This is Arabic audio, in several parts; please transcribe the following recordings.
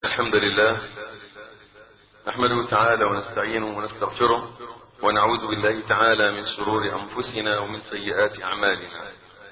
الحمد لله نحمده تعالى ونستعينه ونستغفره ونعوذ بالله تعالى من شرور أنفسنا ومن سيئات أعمالنا.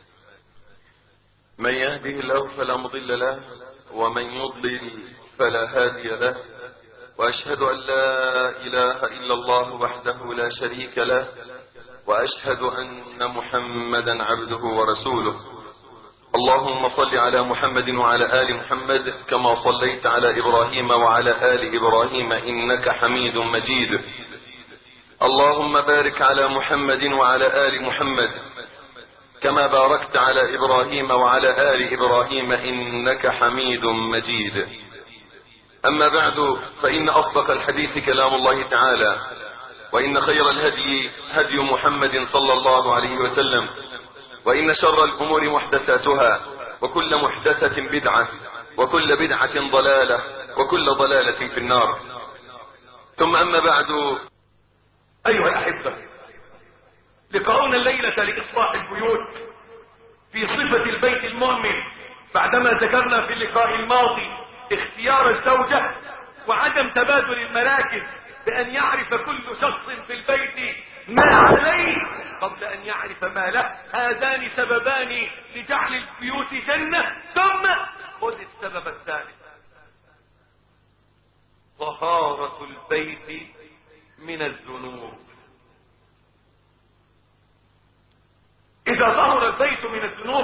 من يهده الله فلا مضل له ومن يضلل فلا هادي له، وأشهد أن لا إله إلا الله وحده لا شريك له، وأشهد أن محمدا عبده ورسوله. اللهم صل على محمد وعلى آل محمد كما صليت على إبراهيم وعلى آل إبراهيم إنك حميد مجيد. اللهم بارك على محمد وعلى آل محمد كما باركت على إبراهيم وعلى آل إبراهيم إنك حميد مجيد. أما بعد، فإن أصدق الحديث كلام الله تعالى، وإن خير الهدي هدي محمد صلى الله عليه وسلم، وإن شر الأمور محدثاتها، وكل محدثة بدعة، وكل بدعة ضلالة، وكل ضلالة في النار. ثم أما بعد، أيها الأحبة، لقاؤنا الليلة لإصلاح البيوت في صفة البيت المؤمن، بعدما ذكرنا في اللقاء الماضي اختيار الزوجة وعدم تبادل المراكز، بأن يعرف كل شخص في البيت ما عليه قبل أن يعرف ما له. هذان سببان لجعل البيوت جنة. ثم خذ السبب الثالث: طهارة البيت من الذنوب. إذا طهر البيت من الذنوب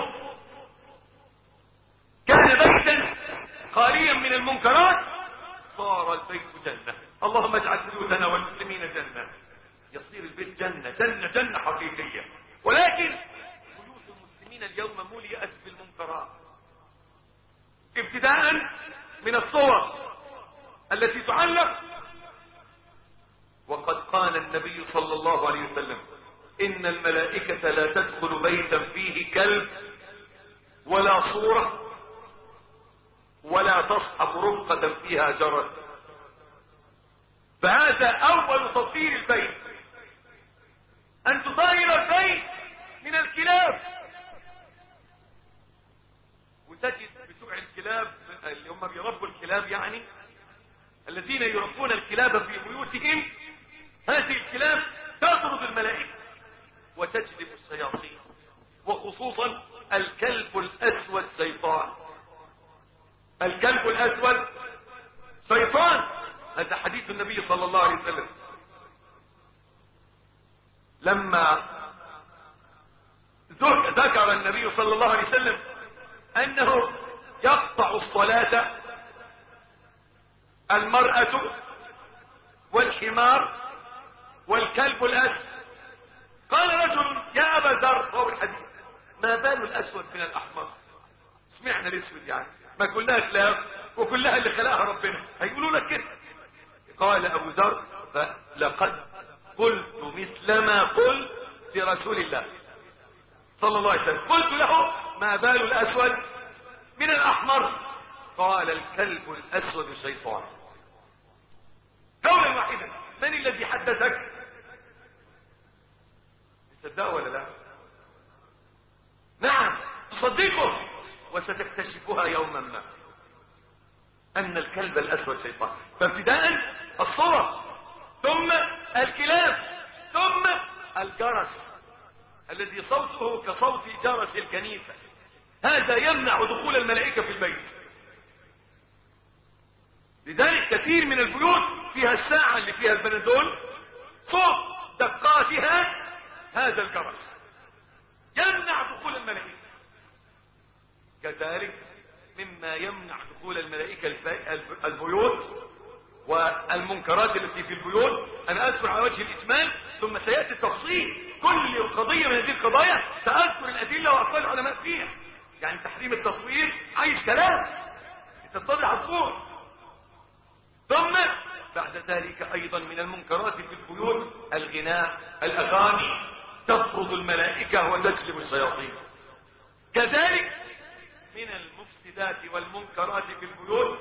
كان بيتا خاليا من المنكرات، صار البيت جنة. اللهم اجعل بيوتنا والمسلمين جنة. يصير البيت جنة جنة جنة حقيقية. ولكن بيوت المسلمين اليوم مليئت بالمنكرات، ابتداء من الصور التي تعلق. وقد قال النبي صلى الله عليه وسلم: إن الملائكة لا تدخل بيتا فيه كلب ولا صورة ولا تصحب رفقة فيها جرس. فهذا أول تطهير البيت، أن تطهر البيت من الكلاب. وتجد بتوع الكلاب اللي هم بيربوا الكلاب، يعني الذين يربون الكلاب في بيوتهم، هذه الكلاب تطرد الملائكة وتجلب الشياطين، وخصوصا الكلب الأسود شيطان. الكلب الأسود شيطان، هذا حديث النبي صلى الله عليه وسلم. لما ذكر النبي صلى الله عليه وسلم أنه يقطع الصلاة المرأة والحمار والكلب الأسود، قال رجل: يا أبا ذر، هو الحديث: ما بال الأسود من الأحمر؟ سمعنا الأسود يعني ما كلها كلاب وكلها اللي خلقها ربنا، هيقولوا لك كده. قال أبو ذر: فلقد قلت مثل ما قلت لرسول الله صلى الله عليه وسلم. قلت له: ما بال الأسود من الأحمر؟ قال: الكلب الأسود شيطان. قولا واحدا. من الذي حدثك؟ تصدقه ولا لا؟ نعم تصدقه، وستكتشفها يوما ما أن الكلب الأسود شيطان. فابتداء الصور، ثم الكلاب، ثم الجرس الذي صوته كصوت جرس الكنيسة. هذا يمنع دخول الملائكة في البيت. لذلك كثير من البيوت فيها الساعة اللي فيها البنادول، صوت دقاتها هذا الجرس يمنع دخول الملائكة. كذلك مما يمنع دخول الملائكة البيوت والمنكرات التي في البيوت. أنا أذكر على وجه الإجمال، ثم سيأتي التفصيل. كل قضية من هذه القضايا سأذكر الأدلة وأقوال العلماء فيها. يعني تحريم التصوير عايز كلام تتضح الصور. ثم بعد ذلك أيضا من المنكرات في البيوت الغناء، الأغاني تطرد الملائكة وتجلب الشياطين. كذلك من المفسدات والمنكرات في البيوت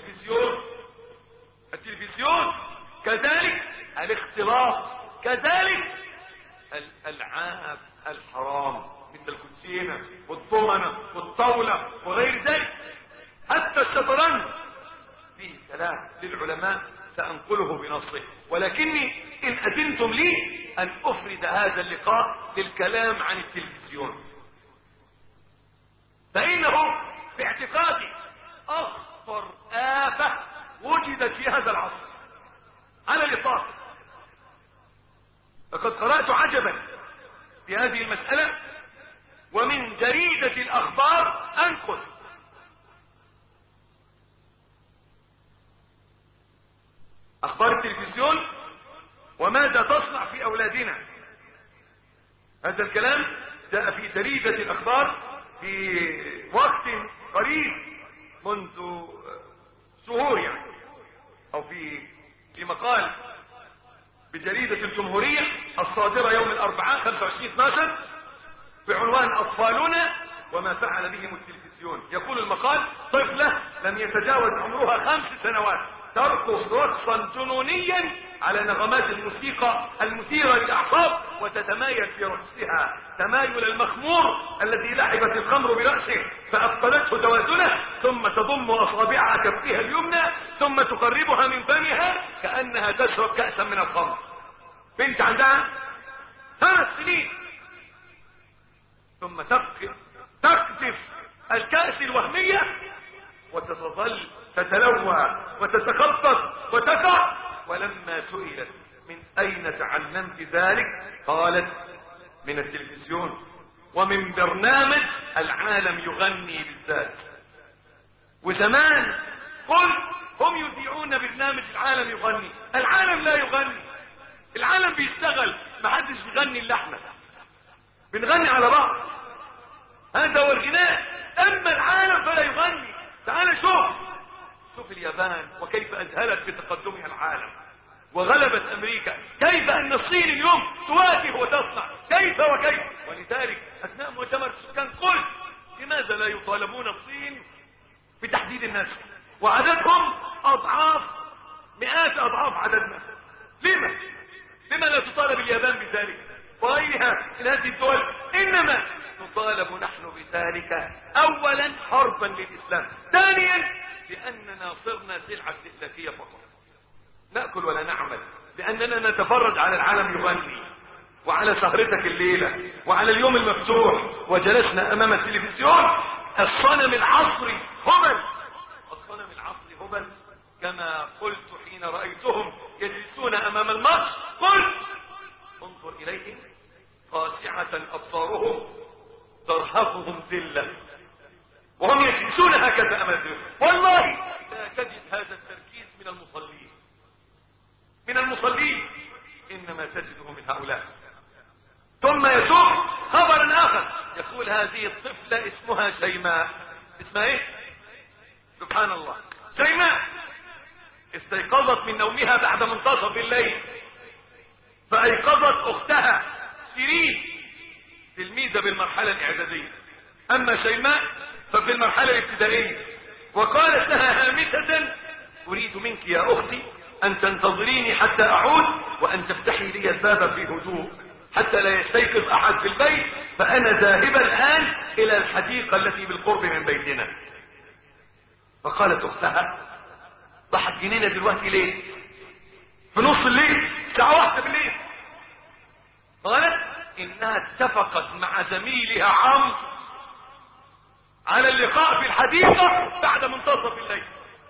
التلفزيون، كذلك الاختلاط، كذلك الألعاب الحرام مثل الكوتشينة والضمنة والطاولة وغير ذلك. حتى الشطرنج فيه كلام للعلماء سأنقله بنصه، ولكني إن أذنتم لي أن أفرد هذا اللقاء للكلام عن التلفزيون، فإنه في اعتقادي أخطر آفة وجدت في هذا العصر على الإطلاق. لقد قرأت عجبا في هذه المسألة، ومن جريدة الأخبار أنقل أخبار التلفزيون وماذا تصنع في أولادنا. هذا الكلام جاء في جريدة الأخبار في وقت قريب منذ شهور يعني، أو في مقال بجريدة الجمهورية الصادرة يوم الأربعاء 25/12 بعنوان أطفالنا وما فعل بهم التلفزيون. يقول المقال: طفلة لم يتجاوز عمرها 5 سنوات ترقص رقصا جنونيا على نغمات الموسيقى المثيرة للأعصاب، وتتمايل في رقصها تمايل المخمور الذي لعبت الخمر برأسه فأفقدته توازنه، ثم تضم أصابعها كفها اليمنى ثم تقربها من فمها كأنها تشرب كأسا من الخمر. بنت عندها 3 سنين، ثم تقذف الكأس الوهمية وتظل تتلوى وتتخطط وتقع. ولما سئلت من أين تعلمت ذلك قالت: من التلفزيون ومن برنامج العالم يغني بالذات. وزمان قلت هم يذيعون برنامج العالم يغني، العالم لا يغني، العالم بيشتغل، ما حدش بيغني الا احنا بنغني على بعض، هذا هو الغناء. اما العالم فلا يغني. تعال شوف اليابان وكيف اذهلت بتقدمها العالم وغلبت امريكا، كيف ان الصين اليوم تواجه وتصنع، كيف وكيف. ولذلك اثناء مؤتمر السكان قلت: لماذا لا يطالبون الصين بتحديد النسل وعددهم اضعاف مئات اضعاف عددنا؟ لما لا تطالب اليابان بذلك وغيرها من هذه الدول؟ انما نطالب نحن بذلك اولا حربا للاسلام، ثانيا لاننا صرنا سلعه استهلاكيه فقط، ناكل ولا نعمل، لاننا نتفرج على العالم يغني وعلى سهرتك الليله وعلى اليوم المفتوح، وجلسنا امام التلفزيون. الصنم العصري هبل، الصنم العصري هبل، كما قلت حين رايتهم يجلسون امام الماتش، قلت: انظر اليهم خاشعه ابصارهم ترهقهم ذله وهم يجلسون هكذا امام التلفزيون. والله لا تجد هذا التركيز من المصلين، انما تجده من هؤلاء. ثم يسوق خبرا اخر يقول: هذه الطفله اسمها شيماء. اسمها ايه؟ سبحان الله، شيماء استيقظت من نومها بعد منتصف الليل فايقظت اختها شيرين تلميذه بالمرحله الاعداديه، اما شيماء ففي المرحله الابتدائيه، وقالت لها هامسه: اريد منك يا اختي ان تنتظريني حتى اعود، وان تفتحي لي الباب في هدوء حتى لا يستيقظ احد في البيت، فانا ذاهبه الان الى الحديقه التي بالقرب من بيتنا. فقالت اختها: ضحت جنينه دلوقتي ليه؟ في نص الليل، الساعه 1 بالليل. قالت: انها اتفقت مع زميلها عمرو على اللقاء في الحديقه بعد منتصف الليل،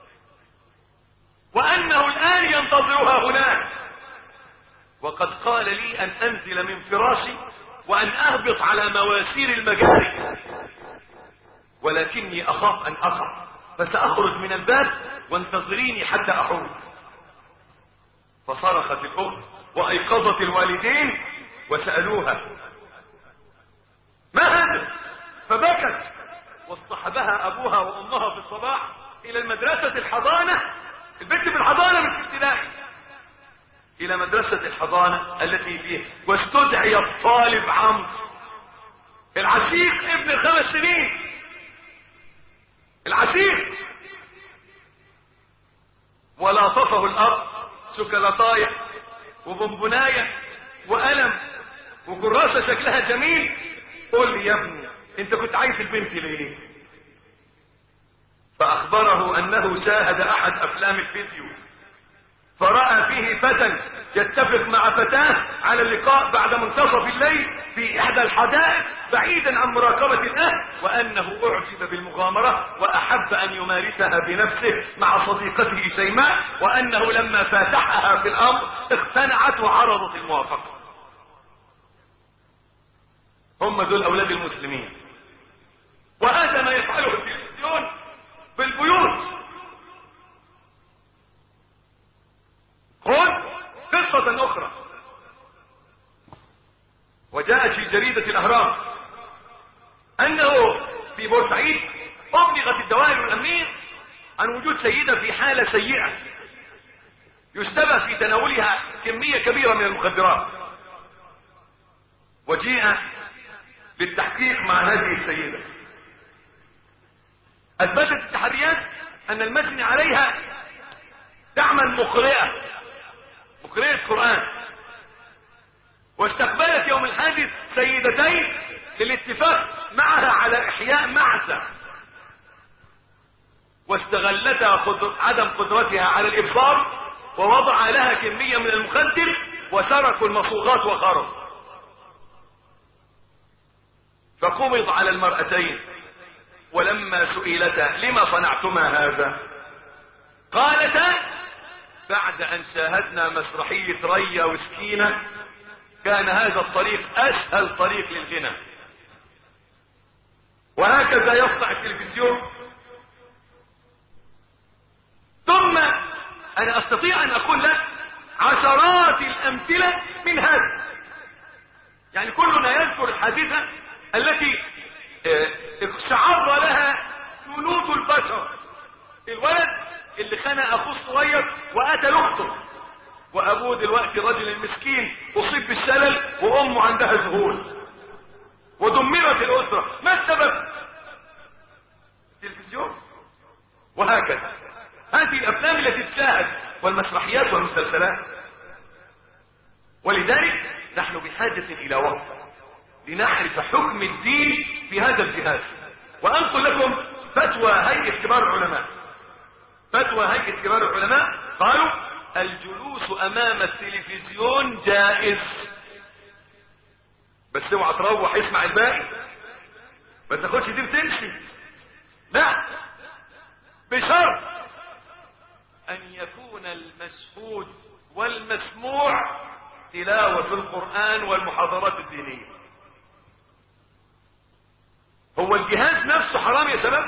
وانه الان ينتظرها هناك، وقد قال لي ان انزل من فراشي وان اهبط على مواسير المجاري، ولكني اخاف ان اقع، فساخرج من الباب وانتظريني حتى اعود. فصرخت الاخت وايقظت الوالدين وسالوها: ما هذا؟ فبكت، واصطحبها ابوها وامها في الصباح الى المدرسه الحضانه، البنت في الحضانه مش ابتدائي، الى مدرسه الحضانه التي فيه، واستدعي الطالب عمرو العشيق ابن 5 سنين، العشيق، ولاطفه الاب شوكولاتايه وبونبونايه وقلم وكراسه شكلها جميل. قول لي يا ابني انت كنت عايز البنت ليه؟ فأخبره أنه شاهد أحد أفلام الفيديو، فرأى فيه فتى يتفق مع فتاة على اللقاء بعد منتصف الليل في إحدى الحدائق بعيدا عن مراقبة الأهل، وأنه أعجب بالمغامرة وأحب أن يمارسها بنفسه مع صديقته شيماء، وأنه لما فاتحها في الأمر اقتنعت وعرضت الموافقة. هم دول أولاد المسلمين، وهذا ما يفعله التلفزيون في البيوت. خذ قصة أخرى، وجاءت في جريدة الأهرام أنه في بورسعيد أبلغت الدوائر الأمنية عن وجود سيدة في حالة سيئة يشتبه في تناولها كمية كبيرة من المخدرات، وجيء للتحقيق مع هذه السيدة. أثبتت التحريات أن المجني عليها تعمل مقرئة قرآن، واستقبلت يوم الحادث سيدتين للاتفاق معها على إحياء معزة، واستغلتها عدم قدرتها على الإبصار، ووضع لها كمية من المخدر وسرقوا المصوغات وخرجوا. فقبض على المرأتين، ولما سئلتا لما صنعتما هذا قالتا بعد أن شاهدنا مسرحية ريا وسكينة كان هذا الطريق أسهل طريق للغنى. وهكذا يصنع التلفزيون. ثم أنا أستطيع أن أقول لك عشرات الأمثلة من هذا، يعني كلنا يذكر الحادثة التي اقشعر لها جنود البشر، الولد اللي خنق اخوه الصغير وقتل اخته، وابوه دلوقتي الراجل المسكين اصيب بالشلل وامه عندها ذهول ودمرت الاسره. ما السبب؟ التلفزيون. وهكذا هذه الافلام التي تشاهد والمسرحيات والمسلسلات. ولذلك نحن بحاجه الى وقت لنعرف حكم الدين في هذا الجهاز. وانقل لكم فتوى هيئة كبار العلماء. فتوى هيئة كبار العلماء قالوا الجلوس امام التلفزيون جائز، بس اوعى تروح اسمع الباقي، ما تاخدش دي وتمشي، لا، بشرط ان يكون المشهود والمسموع تلاوة القرآن والمحاضرات الدينية. هو الجهاز نفسه حرام يا شباب؟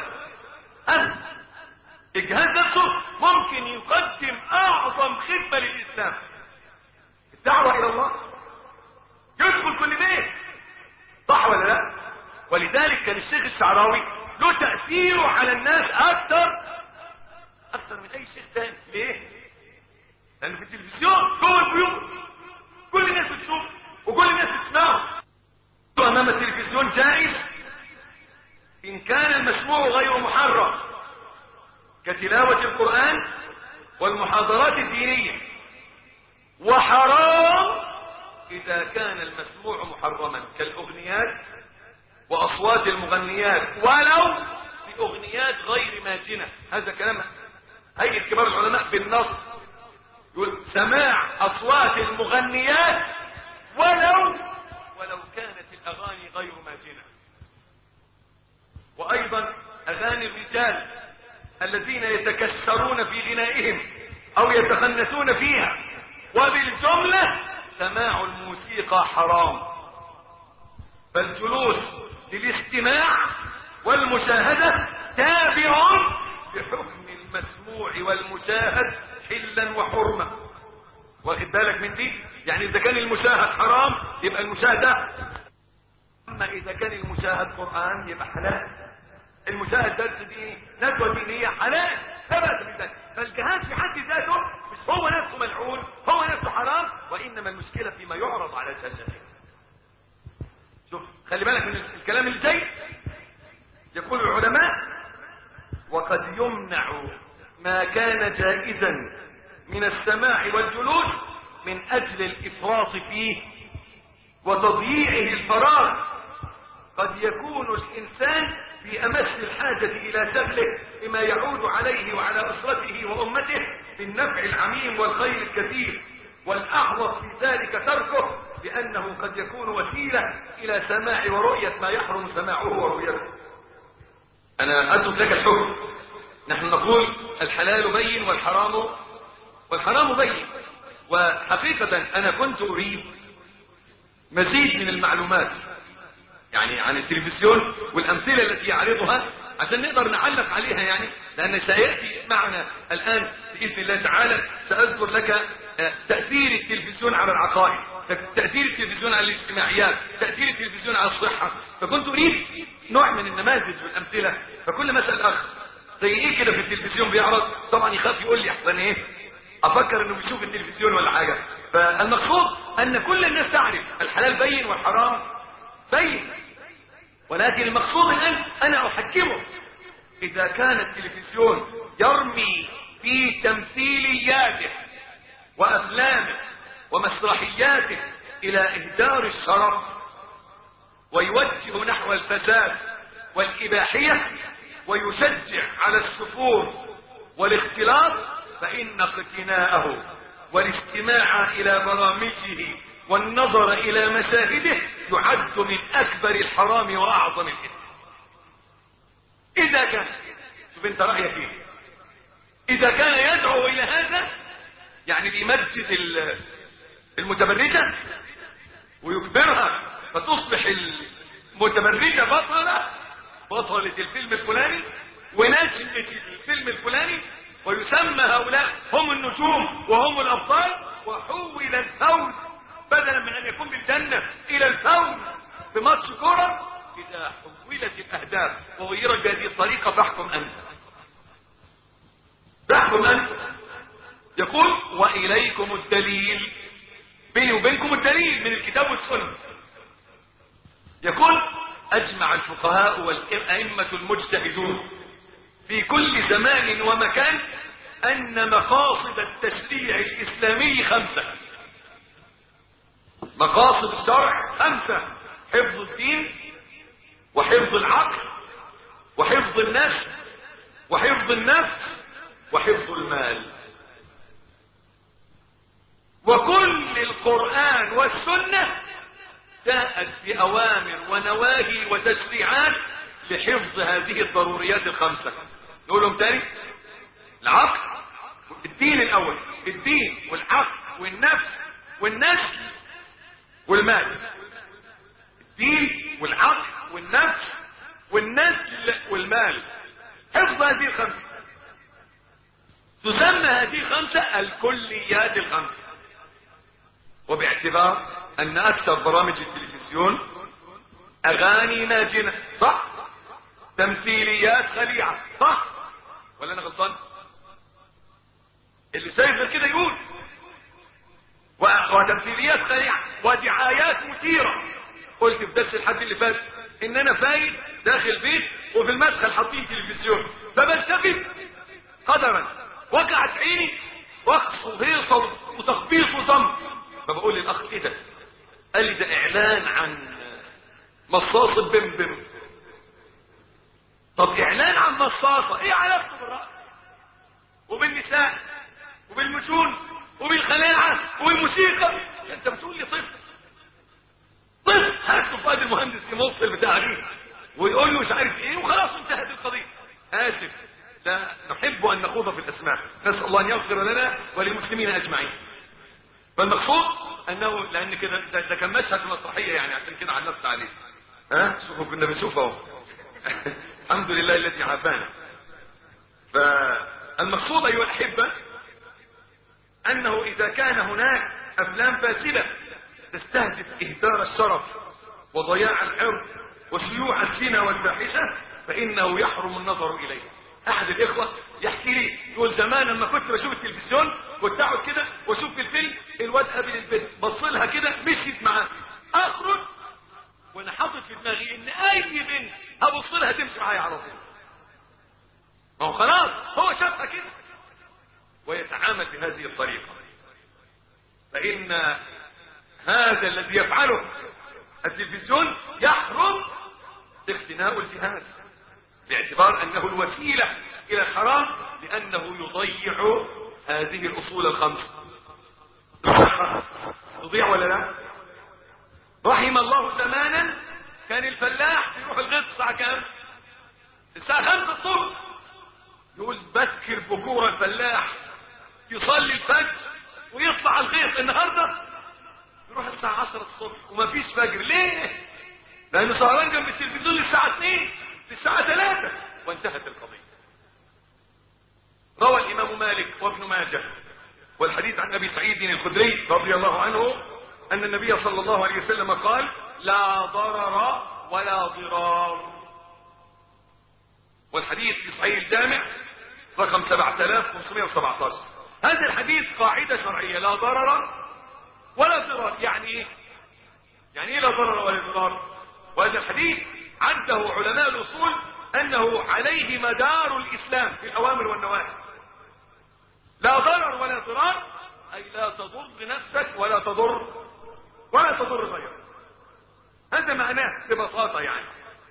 الجهاز نفسه ممكن يقدم اعظم خدمة للاسلام، الدعوة الى الله، يدخل كل بيت، صح ولا لا؟ ولذلك كان الشيخ الشعراوي له تأثيره على الناس اكثر من اي شيخ ثاني. ليه؟ لان في التلفزيون جوه البيوت كل الناس بتشوف وكل الناس بتسمعه. امام التلفزيون جائز إن كان المسموع غير محرم كتلاوة القرآن والمحاضرات الدينية، وحرام إذا كان المسموع محرما كالأغنيات وأصوات المغنيات ولو بأغنيات غير ماجنة. هذا كلام هيئة كبار العلماء بالنص، يقول سماع أصوات المغنيات ولو كانت الأغاني غير ماجنة. وأيضا أغاني الرجال الذين يتكسرون في غنائهم أو يتخنسون فيها. وبالجملة سماع الموسيقى حرام، فالجلوس للاستماع والمشاهدة تابع بحكم المسموع والمشاهد حلا وحرمة. واخد بالك من دي؟ يعني إذا كان المشاهد حرام يبقى المشاهدة، أما إذا كان المشاهد قرآن يبقى حلال، المشاهد درس ديني ندوة دينية حلال، ثبت بذلك. فالجهاد في حد ذاته مش هو نفسه ملعون، هو نفسه حرام، وإنما المشكلة فيما يعرض على الشاشة. شوف خلي بالك من الكلام اللي جاي. يقول العلماء وقد يمنع ما كان جائزا من السماع والجلوس من أجل الإفراط فيه وتضييعه الفراغ. قد يكون الإنسان في أمس الحاجة إلى سبله بما يعود عليه وعلى أسرته وأمته بالنفع العميم والخير الكثير، والأحوط في ذلك تركه، لأنه قد يكون وسيلة إلى سماع ورؤية ما يحرم سماعه ورؤيته. أنا أترك لك الحكم. نحن نقول الحلال بين والحرام بين. وحقيقة أنا كنت أريد مزيد من المعلومات يعني عن التلفزيون والأمثلة التي يعرضها عشان نقدر نعلق عليها، يعني لأن سيأتي معنا الآن بإذن الله تعالى سأذكر لك تأثير التلفزيون على العقائد، تأثير التلفزيون على الاجتماعيات، تأثير التلفزيون على الصحة. فكنت أريد نوع من النماذج والأمثلة. فكل ما أسأل أخ زي إيه كده في التلفزيون بيعرض، طبعا يخاف يقول لي أحسن إيه أفكر إنه بيشوف التلفزيون ولا حاجة. فالمقصود أن كل الناس تعرف الحلال بين والحرام بين، ولكن المقصود الآن أنا أحكمه. إذا كان التلفزيون يرمي في تمثيلياته وأفلامه ومسرحياته إلى إهدار الشرف ويوجه نحو الفساد والإباحية ويشجع على السفور والاختلاط، فإن اقتناءه والاستماع إلى برامجه والنظر إلى مشاهده يعد من أكبر الحرام وأعظم الإثم. إذا كان، شوف أنت رأيك إيه، إذا كان يدعو إلى هذا يعني بيمجد المتبرجة ويكبرها فتصبح المتبرجة بطلة الفيلم الفلاني ونجمة الفيلم الفلاني، ويسمى هؤلاء هم النجوم وهم الأبطال، وحول الفوز بدلا من أن يكون بالجنة إلى الفوز بماتش كرة. إذا حولت الأهداف وغيرت بهذه الطريقة فاحكم أنت. يقول وإليكم الدليل، بيني وبينكم الدليل من الكتاب والسنة. يقول أجمع الفقهاء والأئمة المجتهدون في كل زمان ومكان أن مقاصد التشريع الإسلامي 5. مقاصد الشرع 5: حفظ الدين وحفظ العقل وحفظ النفس وحفظ النفس وحفظ المال. وكل القرآن والسنة جاءت بأوامر ونواهي وتشريعات لحفظ هذه الضروريات 5. نقولهم تاني: العقل، الدين الأول، الدين والعقل والنفس والنسل والمال. الدين والعقل والنفس والنسل والمال، حفظ هذه 5. تسمى هذه 5 الكليات 5. وباعتبار أن أكثر برامج التلفزيون أغاني ناجنة، صح؟ تمثيليات خليعة، صح؟ ولا أنا غلطان؟ اللي شايف كده يقول. وتمثيليات خليعة ودعايات مثيرة. قلت في درس الحد اللي فات إن أنا فايت داخل بيت وفي المدخل حاطين تلفزيون، فبلتفت قدرا وقعت عيني وخص وهيصة وتخبيط وصمت. فبقول للأخ إيه ده؟ قال لي ده إعلان عن مصاص البمبم. طب إعلان عن مصاصة إيه علاقته بالرأس وبالنساء وبالمجون وبالخلاعة وبالموسيقى؟ أنت بتقول لي طفل هاتوا فؤاد المهندس يمص البتاع دي ويقول له مش عارف ايه وخلاص انتهت القضية. آسف، لا نحب أن نخوض في الأسماء، نسأل الله أن يغفر لنا وللمسلمين أجمعين. فالمقصود أنه لأن كده ده كان مشهد مسرحية يعني، عشان كده علقت عليه. شوفوا كنا بنشوفه الحمد لله الذي عافانا. فالمقصود أيها الأحبة أنه إذا كان هناك أفلام فاسدة تستهدف إهدار الشرف وضياع العرض وشيوع الزنا والفاحشة فإنه يحرم النظر إليه. أحد الإخوة يحكي لي يقول زمان لما كنت بشوف التلفزيون كنت أقعد كده وأشوف في الفيلم الواد قابل البنت بصلها كده مشيت معاه، أخرج وأنا حاطط في دماغي إن أي بنت هبصلها تمشي معايا على طول. ما هو خلاص هو شافها كده ويتعامل بهذه الطريقة. فإن هذا الذي يفعله التلفزيون يحرم اقتناء الجهاز باعتبار أنه الوسيلة إلى الحرام، لأنه يضيع هذه الأصول الخمس. تضيع ولا لا؟ رحم الله زمانا كان الفلاح يروح الغيط الساعة كام؟ الساعة 5 الصبح. يقول بكر بكور الفلاح يصلي الفجر ويطلع الغيط. النهارده يروح الساعة 10 الصبح ومفيش فجر. ليه؟ لأنه سهران جنب التلفزيون للساعة 2 للساعة 3 وانتهت القضية. روى الإمام مالك وابن ماجه والحديث عن أبي سعيد الخدري رضي الله عنه أن النبي صلى الله عليه وسلم قال: لا ضرر ولا ضرار. والحديث في صحيح الجامع رقم 7517. هذا الحديث قاعدة شرعية: لا ضرر ولا ضرار. يعني ايه؟ يعني ايه لا ضرر ولا ضرار؟ وهذا الحديث عده علماء الأصول أنه عليه مدار الإسلام في الأوامر والنواهي. لا ضرر ولا ضرار أي لا تضر نفسك ولا تضر غيرك. هذا معناه ببساطة يعني.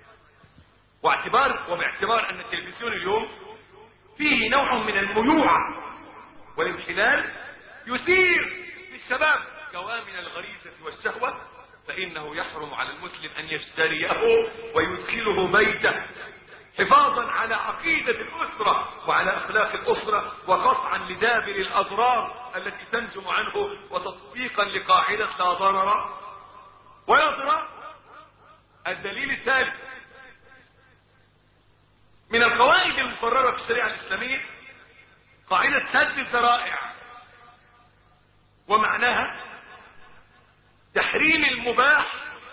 وباعتبار أن التلفزيون اليوم فيه نوع من الميوعة والانحلال يثير في الشباب كوامن الغريزة والشهوة، فإنه يحرم على المسلم أن يشتريه ويدخله بيته حفاظا على عقيدة الأسرة وعلى أخلاق الأسرة، وقطعا لدابر الأضرار التي تنجم عنه، وتطبيقا لقاعدة لا ضرر ولا ضرار. الدليل الثالث من القواعد المقررة في الشريعة الإسلامية قاعدة سد الذرائع، ومعناها تحريم المباح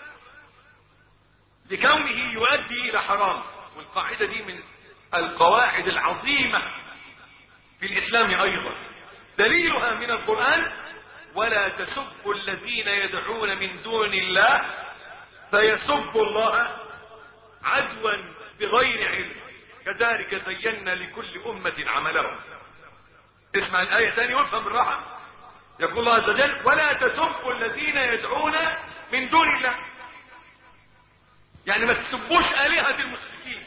لكونه يؤدي إلى حرام. والقاعدة دي من القواعد العظيمة في الإسلام أيضا. دليلها من القرآن: ولا تسبوا الذين يدعون من دون الله فيسبوا الله عدوا بغير علم كذلك زينا لكل أمة عملهم. اسمع الآية ثاني وافهم بالراحة. يقول الله عز وجل: ولا تسبوا الذين يدعون من دون الله. يعني ما تسبوش آلهة المشركين.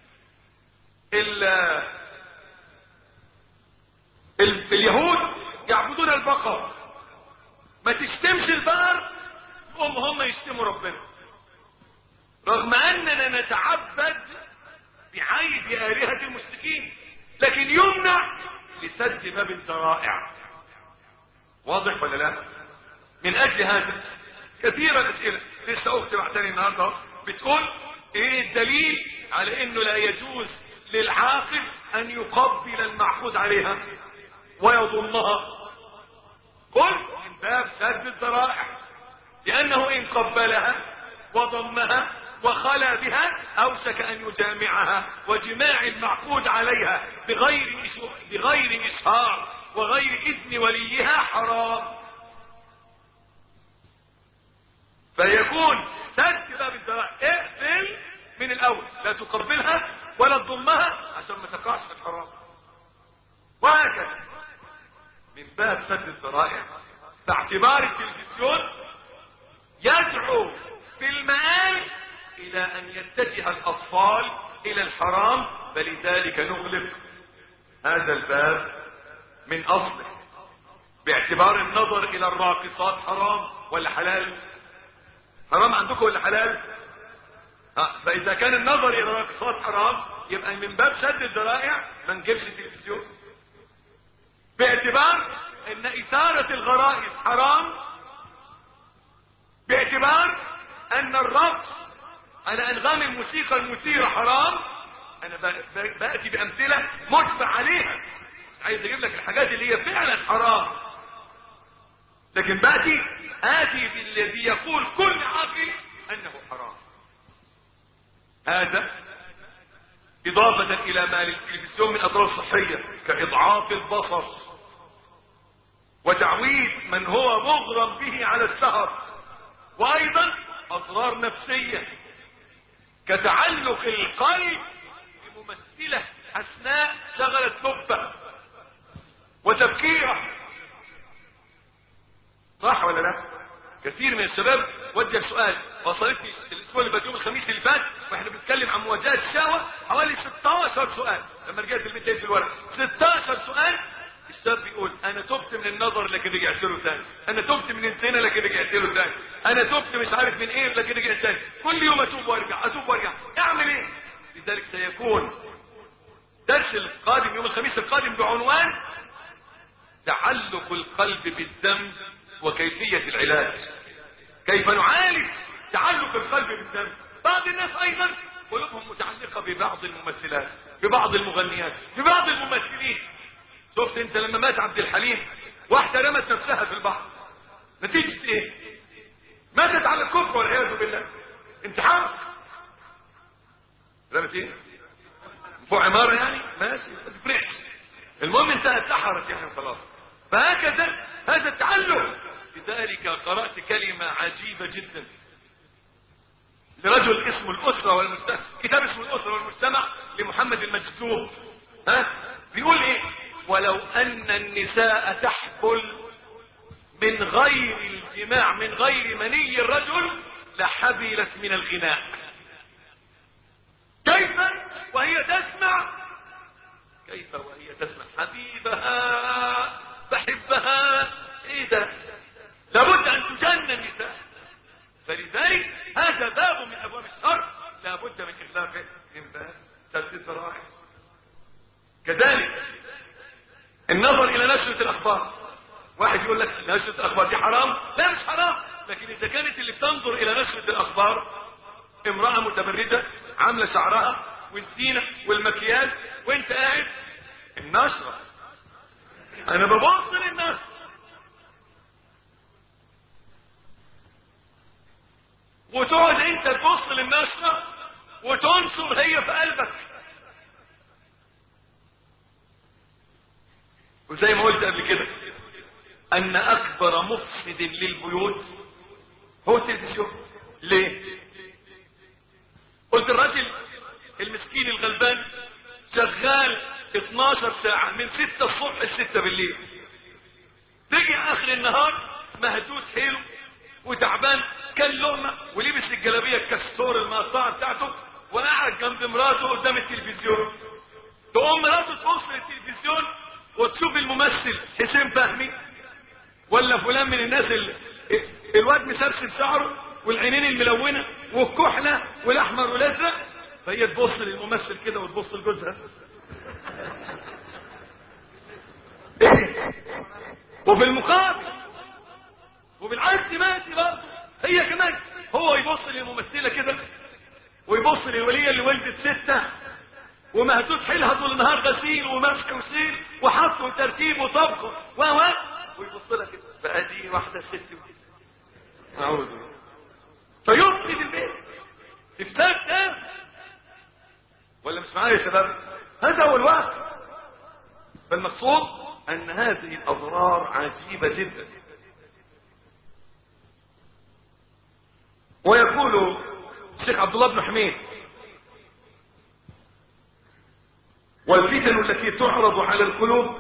اليهود يعبدون البقر، ما تشتمش البقر هم يشتموا ربنا، رغم أننا نتعبد بعيد آلهة المشركين، لكن يمنع لسد باب الذرائع. واضح ولا لا؟ من أجل هذا كثيرا الأسئلة. لسه أختي بعتني النهارده بتقول: إيه الدليل على إنه لا يجوز للعاقل أن يقبل المعقود عليها ويضمها؟ قل: من باب سد الذرائع، لأنه إن قبلها وضمها وخلا بها أوشك أن يجامعها، وجماع المعقود عليها بغير إشهار وغير إذن وليها حرام. فيكون سد باب الذرائع. اقفل من الأول، لا تقبلها ولا تضمها عشان ما تقعش في الحرام. وهكذا من باب سد الذرائع باعتبار التلفزيون يدعو في المآل إلى أن يتجه الأطفال إلى الحرام، فلذلك نغلق هذا الباب من أصله، باعتبار النظر إلى الراقصات حرام ولا حلال؟ حرام عندكم ولا حلال؟ فإذا كان النظر إلى الراقصات حرام يبقى من باب سد الذرائع ما نجيبش التلفزيون، باعتبار أن إثارة الغرائز حرام، باعتبار أن الرقص على أنغام الموسيقى المثيرة حرام. أنا بأتي بأمثلة مجمع عليها، عايز أجيب لك الحاجات اللي هي فعلا حرام، لكن آتي بالذي يقول كل عاقل أنه حرام. هذا إضافة إلى ما للتلفزيون من أضرار صحية كإضعاف البصر وتعويد من هو مغرم به على السهر، وأيضا أضرار نفسية كتعلق القلب بممثلة حسناء شغلت لبه وتفكيره. صح ولا لا؟ كثير من الشباب وجه سؤال، وصلتني الاسبوع اللي فات يوم الخميس اللي فات واحنا بنتكلم عن مواجهه الشهوه، حوالي 16 سؤال لما رجعت البيت لقيت في الورق 16 سؤال. الشاب بيقول انا تبت من النظر لكن رجعت له تاني، انا تبت من الزنا لكن رجعت له تاني، انا تبت مش عارف من ايه لكن رجعت تاني، كل يوم اتوب وارجع اتوب وارجع، اعمل ايه؟ لذلك سيكون درس القادم يوم الخميس القادم بعنوان تعلق القلب بالذنب وكيفية العلاج. كيف نعالج تعلق القلب بالذنب؟ بعض الناس ايضا قلوبهم متعلقة ببعض الممثلات، ببعض المغنيات، ببعض الممثلين. شفت انت لما مات عبد الحليم واحدة رمت نفسها في البحر، نتيجة ايه؟ ماتت على الكفر والعياذ بالله، انتحار. رمت ايه؟ فوق عمارة يعني ماشي ما تفرقش، المهم انتهت انتحرت يعني خلاص. فهكذا هذا التعلق. لذلك قرأت كلمة عجيبة جدا لرجل اسمه الأسرة والمجتمع، كتاب اسمه الأسرة والمجتمع لمحمد المجذوب. بيقول ايه؟ ولو ان النساء تحبل من غير الجماع، من غير مني الرجل، لحبلت من الغناء. كيف وهي تسمع؟ كيف وهي تسمع حبيبها بحبها؟ ايه ده؟ لابد ان تجنن النساء. فلذلك هذا باب من ابواب الشر لابد من اغلاقه من باب سد الذرائع. كذلك النظر الى نشرة الاخبار. واحد يقول لك نشرة الاخبار دي حرام، لا مش حرام، لكن اذا كانت اللي بتنظر الى نشرة الاخبار امرأة متبرجة عاملة شعرها والزينة والمكياج وانت قاعد النشرة، انا ببص للناس، وتقعد انت تبص للنشرة وتنشر هي في قلبك. وزي ما قلت قبل كده ان اكبر مفسد للبيوت هو التلفزيون. ليه؟ قلت الراجل المسكين الغلبان شغال 12 ساعة من 6 الصبح ل 6 بالليل، رجع اخر النهار مهدود حيله وتعبان، كل لقمة ولبس الجلابية الكستور المقطعة بتاعته وقعد جنب مراته قدام التلفزيون. تقوم مراته تبص للتلفزيون وتشوف الممثل حسين فهمي ولا فلان من الناس الواد مسرسل شعره والعينين الملونة والكحلة والاحمر والازرق، فهي تبص للممثل كده وتبص لجوزها. وبالمقابل وبالعكس ماشي برضه هي كمان، هو يبص للممثلة كده ويبص للولية اللي ولدت 6 ومهدود حيلها طول النهار غسيل ومسح وسيل وحط وترتيب وطبخ ويبص لها كده بقى دي واحدة 6 اعوذ بالله، فيفسد البيت افساد ده. ولا مش معايا يا شباب؟ هذا هو الواقع. فالمقصود ان هذه الاضرار عجيبة جدا. ويقول الشيخ عبد الله بن حميد والفتن التي تعرض على القلوب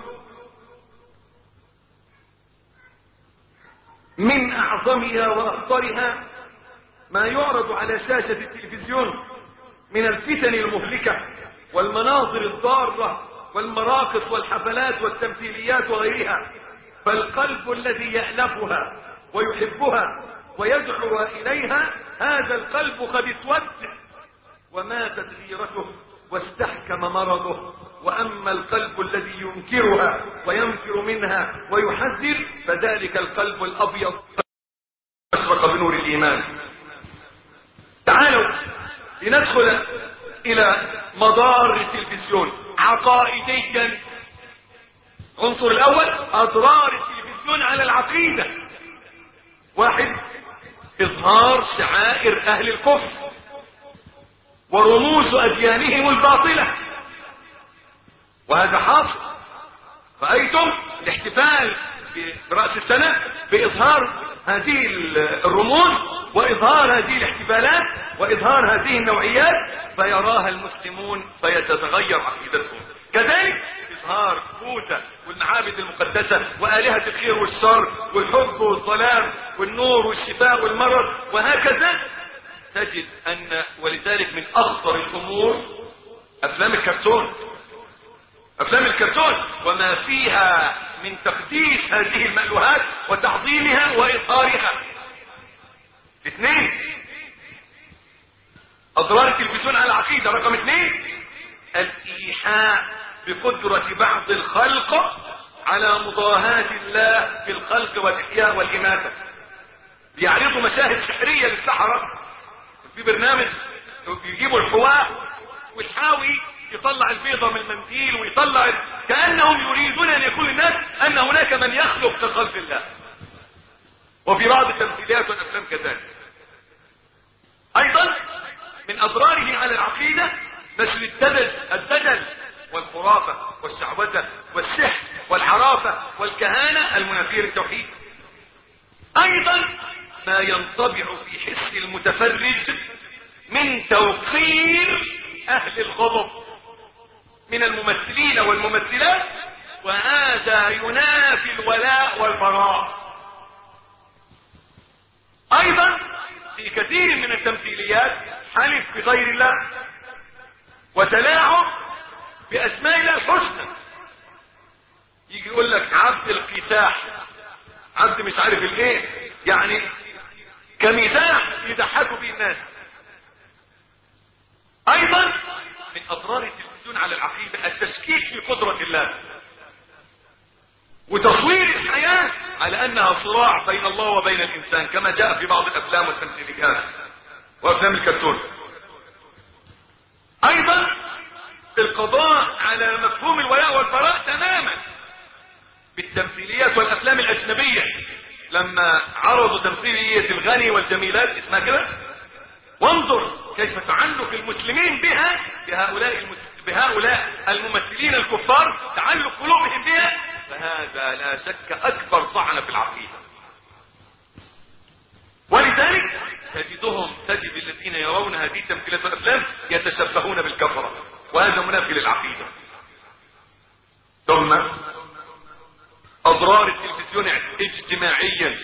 من اعظمها واخطرها ما يعرض على شاشة التلفزيون من الفتن المهلكة والمناظر الضارة والمراقص والحفلات والتمثيليات وغيرها. فالقلب الذي يألفها ويحبها ويدعو إليها هذا القلب قد اسود وماتت غيرته واستحكم مرضه. وأما القلب الذي ينكرها وينفر منها ويحذر فذلك القلب الأبيض أشرق بنور الإيمان. تعالوا لندخل إلى مضار التلفزيون عقائديا. عنصر الأول أضرار التلفزيون على العقيدة. 1 إظهار شعائر أهل الكفر ورموز أديانهم الباطلة، وهذا حاصل. رأيتم الاحتفال برأس السنة بإظهار هذه الرموز وإظهار هذه الاحتفالات وإظهار هذه النوعيات، فيراها المسلمون فيتتغير عقيدتهم. كذلك إظهار بوذا والمعابد المقدسة وآلهة الخير والشر والحب والظلام والنور والشفاء والمرض وهكذا. تجد أن ولذلك من أخطر الأمور أفلام الكرتون وما فيها من تقديس هذه المألوهات وتعظيمها وإظهارها. اثنين، أضرار التلفزيون على العقيدة. رقم اثنين، الإيحاء بقدرة بعض الخلق على مضاهاة الله في الخلق والإحياء والإماتة. بيعرضوا مشاهد سحرية للسحرة في برنامج، يجيبوا الحواء والحاوي يطلع البيضة من المنديل ويطلع، كأنهم يريدون أن يقول الناس أن هناك من يخلق كخلق الله. وفي بعض التمثيليات والأفلام كذلك. أيضا من أضراره على العقيدة نشر الدجل والخرافة والشعوذة والسحر والعرافة والكهانة المنافية للتوحيد. أيضا ما ينطبع في حس المتفرج من توقير أهل الغضب من الممثلين والممثلات، وهذا ينافي الولاء والبراء. أيضا في كثير من التمثيليات حلف بغير الله وتلاعب بأسماء الله الحسنى. يجي يقول لك عبد القساح، عبد مش عارف الايه، يعني كمزاح يضحكوا به الناس. ايضا من اضرار التلفزيون على العقيدة التشكيك في قدرة الله وتصوير الحياة على انها صراع بين الله وبين الانسان كما جاء في بعض الافلام والتمثيليات وافلام الكرتون. ايضا القضاء على مفهوم الولاء والبراء تماما بالتمثيليات والافلام الاجنبية. لما عرضوا تمثيلية الغني والجميلات اسمها كده، وانظر كيف تعلق المسلمين بهؤلاء الممثلين الكفار، تعلق قلوبهم بها، فهذا لا شك اكبر طعن في العقيدة. ولذلك تجد الذين يرون هذه التمثيلات والافلام يتشبهون بالكفرة، وهذا منافي للعقيدة. ثم اضرار التلفزيون اجتماعيا.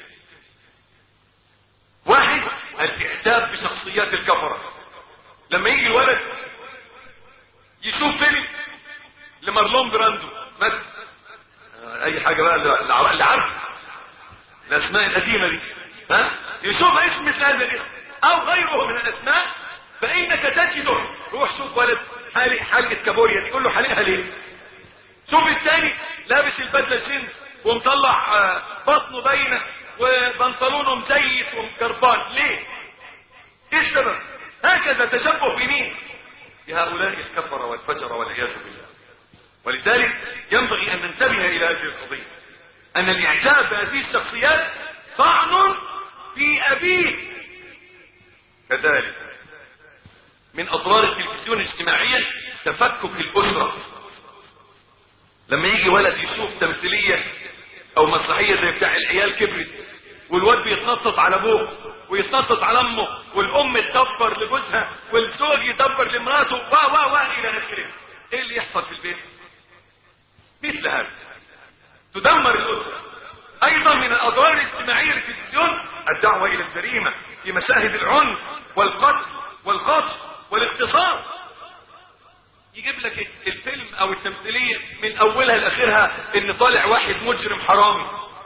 واحد، الاعجاب بشخصيات الكفرة. لما يجي الولد يشوف فيلم لمارلون براندو مثلا، اي حاجة بقى اللي عارف الاسماء القديمة دي، يشوف اسم مثل هذا الاسم او غيره من الاسماء، فانك تجده. روح شوف ولد حلقة كابوريا، يقول له حلقها ليه؟ شوف الثاني لابس البدله جينز ومطلع بطنه باينه وبنطلونه مزيت ومكربان، ليه؟ ايه السبب؟ هكذا تشبه بمين؟ بهؤلاء الكفره والفجر والعياذ بالله. ولذلك ينبغي ان ننتبه الى هذه القضيه، ان الاعجاب بهذه الشخصيات طعن في ابيه. كذلك من اضرار التلفزيون اجتماعيا تفكك الاسره. لما يجي ولد يشوف تمثيلية او مسرحية زي بتاع العيال كبرت، والواد بيتنطط على ابوه ويتنطط على امه، والام تدبر لجوزها والزوج يدبر لمراته الى اخره، ايه اللي يحصل في البيت؟ مثل هذا تدمر الاسرة. ايضا من الاضرار الاجتماعية للتلفزيون الدعوة الى الجريمة في مشاهد العنف والقتل والخطف والاغتصاب. يجيب لك الفيلم او التمثيلية من اولها لاخرها ان طالع واحد مجرم حرامي.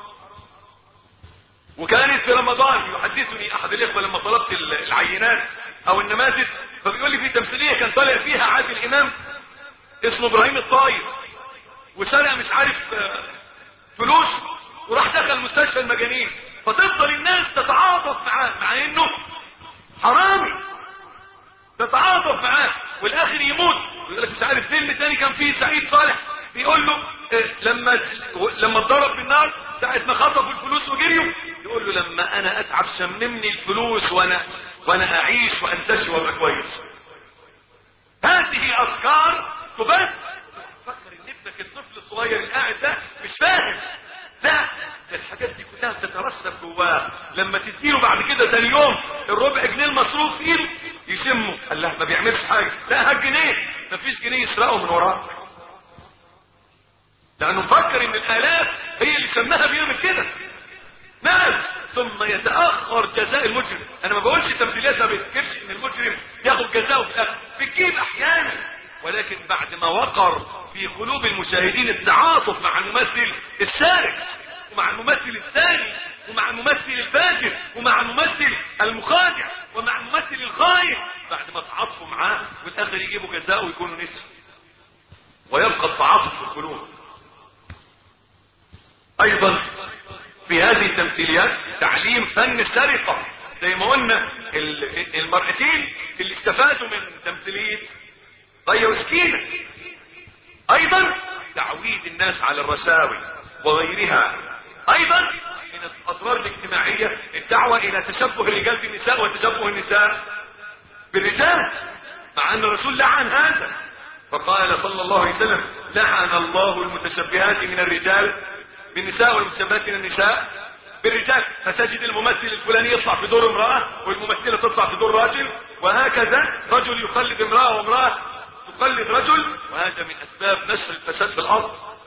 وكانت في رمضان يحدثني احد الاخوة لما طلبت العينات او النماذج، فبيقول لي في تمثيلية كان طالع فيها عادل امام اسمه ابراهيم الطاير، وسرق مش عارف فلوس وراح دخل مستشفى المجانين، فتفضل الناس تتعاطف معاه مع انه حرامي، تتعاطف معاه والاخر يموت. يقول لك مش عارف فيلم تاني كان فيه سعيد صالح بيقول له لما اتضرب بالنار ساعة ما خطفوا الفلوس وجريوا، يقول له لما انا اتعب شممني الفلوس وانا اعيش وانتشي وابقى كويس. هذه افكار تبث. تفكر ان ابنك الطفل الصغير القاعد ده مش فاهم، لا الحاجات دي كلها بتترسب جواه. لما تديله بعد كده ثاني يوم الربع جنيه المصروف فيه يشمه، الله ما بيعملش حاجه، لا هات جنيه، مفيش جنيه يسرقه من وراك. لانه مفكر ان الآلاف هي اللي سماها بيعمل كده. نعم. ثم يتأخر جزاء المجرم. انا ما بقولش تمثيليات ما بيذكرش ان المجرم ياخد جزاءه في الاخر، بتجيب احيانا، ولكن بعد ما وقر في قلوب المشاهدين التعاطف مع الممثل السارق ومع الممثل الثاني ومع الممثل الفاجر ومع الممثل المخادع ومع الممثل الخايف، بعد ما تعاطفوا معاه والاخر يجيبوا جزاءه ويكونوا نسوا، ويبقى التعاطف في القلوب. ايضا في هذه التمثيليات تعليم فن السرقة، زي ما قلنا المرأتين اللي استفادوا من تمثيلية ضي وسكينة. ايضا تعويد الناس على الرشاوي وغيرها. ايضا من الاضرار الاجتماعية الدعوة الى تشبه الرجال بالنساء وتشبه النساء بالرجال، مع ان الرسول لعن هذا فقال صلى الله عليه وسلم: لعن الله المتشبهات من الرجال بالنساء والمتشبهات من النساء بالرجال. فتجد الممثل الفلاني يطلع في دور امرأة والممثلة تطلع في دور راجل، وهكذا رجل يقلد امرأة وامرأة تقلد رجل، وهذا من اسباب نشر الفساد في الارض.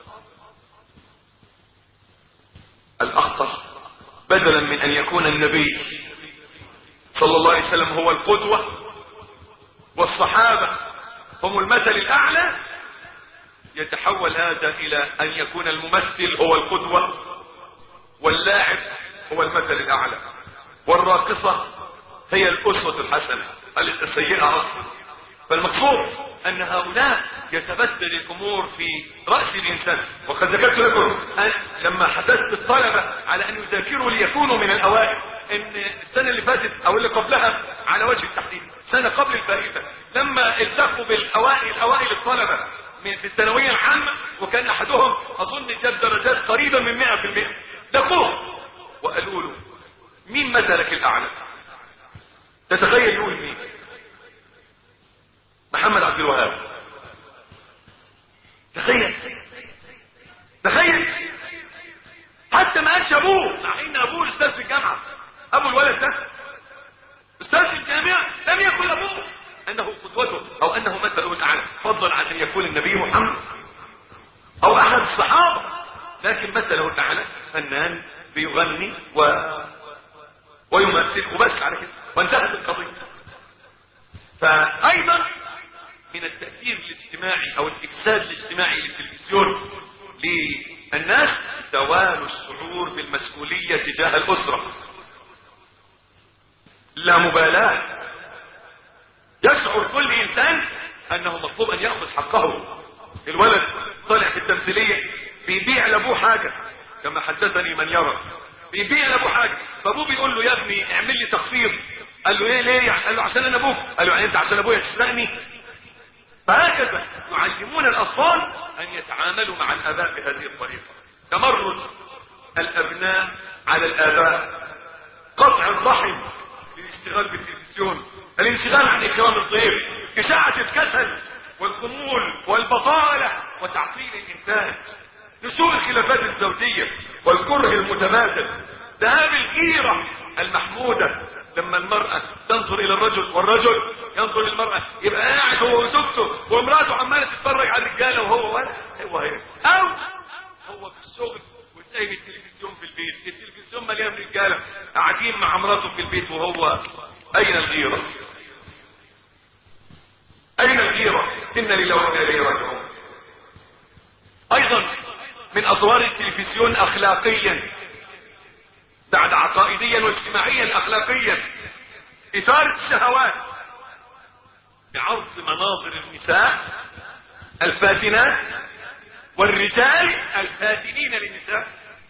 الاخطر بدلا من ان يكون النبي صلى الله عليه وسلم هو القدوة والصحابة هم المثل الاعلى، يتحول هذا الى ان يكون الممثل هو القدوة واللاعب هو المثل الاعلى والراقصة هي الاسوة الحسنة السيئة اصلا. فالمقصود ان هؤلاء يتبدل الامور في رأس الانسان. وقد ذكرت لكم لما حثثت الطلبة على ان يذاكروا ليكونوا من الاوائل، ان السنة اللي فاتت او اللي قبلها على وجه التحديد سنة قبل الفائتة، لما التقوا بالاوائل الطلبة في الثانوية العامة، وكان احدهم اظن جاب درجات قريبة من 100%، دقوه وقالوا له: مين مثلك الاعلى؟ تتخيل يقول مين؟ محمد عبد الوهاب. تخيل حتى ما قالش ابوه، مع ان ابوه استاذ في الجامعة، ابو الولد ده استاذ في الجامعة، لم يكن ابوه انه قدوته او انه مثله الاعلى، فضل عن ان يكون النبي محمد او احد الصحابة، لكن مثله الاعلى فنان بيغني ويمثل وبس على كده وانتهت القضية. فايضا من التأثير الاجتماعي او الافساد الاجتماعي للتلفزيون للناس زوال الشعور بالمسؤولية تجاه الاسرة. لا مبالاة، يشعر كل انسان انه مطلوب ان يأخذ حقه. الولد طالع في التمثيلية بيبيع لابوه حاجة، كما حدثني من يرى، بيبيع لابوه حاجة، فابوه بيقول له: يا ابني اعمل لي تخفيض. قال له: ايه ليه؟ قال له: عشان انا ابوك. قال له: يعني انت عشان ابويا تسرقني؟ فهكذا يعلمون الاطفال ان يتعاملوا مع الاباء بهذه الطريقة. تمرد الابناء على الاباء، قطع الرحم للاشتغال بالتلفزيون، الانشغال عن اكرام الضيف، اشاعة الكسل والخمول والبطالة وتعطيل الانتاج، نشوء الخلافات الزوجية والكره المتبادل، ذهاب الغيرة المحمودة لما المرأة تنظر الى الرجل والرجل ينظر للمرأة، يبقى قاعد هو وزوجته وامراته عمالة تتفرج على الرجالة وهو ولا هو هي، او هو في الشغل وسايب التلفزيون في البيت، التلفزيون مليان رجالة قاعدين مع امراته في البيت وهو. اين الغيرة؟ اين الغيرة؟ ان لله وانا اليه راجعون. ايضا من اضرار التلفزيون اخلاقيا بعد عقائديا واجتماعيا اخلاقيا اثارة الشهوات بعرض مناظر النساء الفاتنات والرجال الفاتنين للنساء.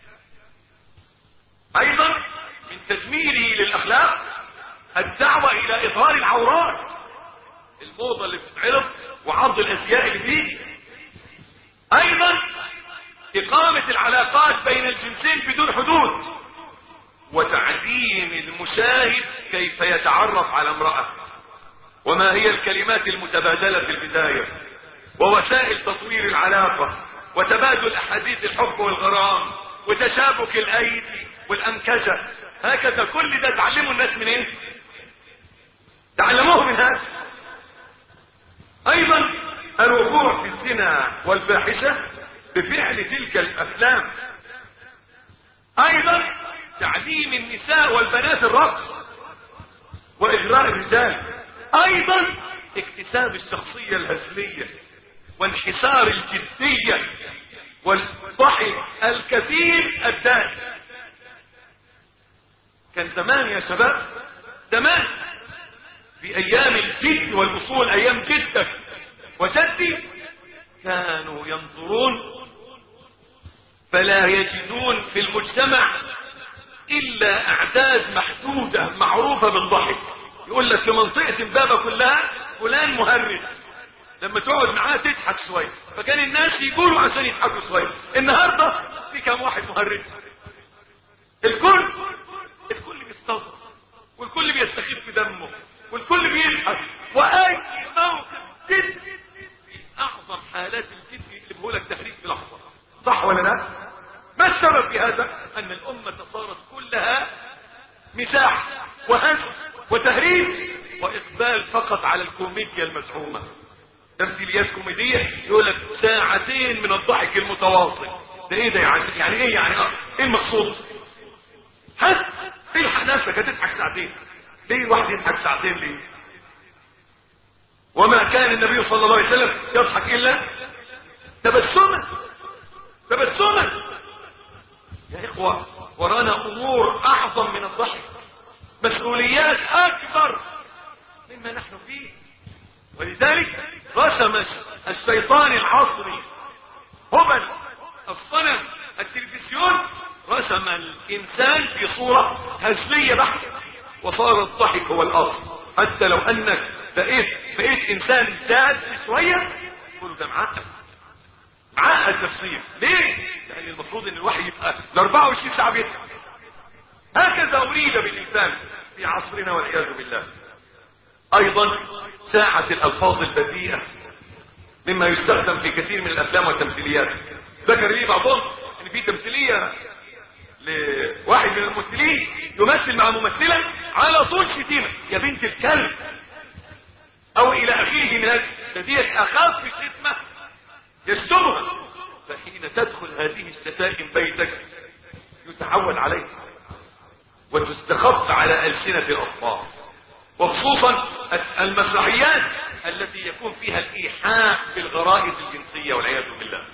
ايضا من تدميره للاخلاق الدعوة الى اظهار العورات، الموضة اللي بتتعرض وعرض الازياء اللي فيه. ايضا اقامة العلاقات بين الجنسين بدون حدود، وتعليم المشاهد كيف يتعرف على امرأة، وما هي الكلمات المتبادلة في البداية، ووسائل تطوير العلاقة، وتبادل احاديث الحب والغرام، وتشابك الايدي والانكشة. هكذا كل ده تعلموا الناس من ايه؟ تعلموه من هذا. ايضا الوقوع في الزنا والفاحشة بفعل تلك الافلام. ايضا تعليم النساء والبنات الرقص واغراء الرجال. ايضا اكتساب الشخصية الهزلية وانحسار الجدية والضحك الكثير الدائم. كان زمان يا شباب، زمان في ايام الجد والاصول، ايام جدك وجدي، كانوا ينظرون فلا يجدون في المجتمع الا اعداد محدودة معروفة بالضحك. يقول لك في منطقة امبابة كلها فلان مهرج، لما تقعد معاه تضحك شوية، فكان الناس يقولوا عشان يضحكوا شوية. النهاردة في كم واحد مهرج؟ الكل بيستظهر، والكل بيستخف دمه، والكل بيضحك، واي موقف جد في اعظم حالات الجد يقلبه لك تهريج في لحظة. صح ولا لا؟ ما السبب في هذا؟ ان الامة صارت كلها مزاح وهزل وتهريج واقبال فقط على الكوميديا المزعومة. تمثيليات كوميدية يقول لك ساعتين من الضحك المتواصل. ده ايه ده يعني ايه يعني ايه المقصود؟ تلحق نفسك هتضحك ساعتين. ليه الواحد يضحك ساعتين ليه؟ وما كان النبي صلى الله عليه وسلم يضحك الا تبسما. يا اخوة، ورانا امور اعظم من الضحك، مسؤوليات اكبر مما نحن فيه. ولذلك رسم الشيطان العصري هبل الصنم التلفزيون، رسم الانسان في صورة هزلية بحتة، وصار الضحك هو الاصل. حتى لو انك بقيت انسان زاد شوية تقول ده معقد تفسير. ليه؟ لان المفروض ان الوحي يبقى ل 24 ساعة بيضحك. هكذا اريد بالانسان في عصرنا والعياذ بالله. ايضا ساعة الالفاظ البذيئة مما يستخدم في كثير من الافلام والتمثيليات. ذكر لي بعضهم ان في تمثيلية لواحد من الممثلين يمثل مع ممثلة على طول شتيمة، يا بنت الكلب او الى اخره من هذه. فديت اخاف الشتمة يشتمها. فحين تدخل هذه الشتائم بيتك يتعود عليك وتستخف على ألسنة الأطفال، وخصوصا المسرحيات التي يكون فيها الإيحاء بالغرائز الجنسية والعياذ بالله.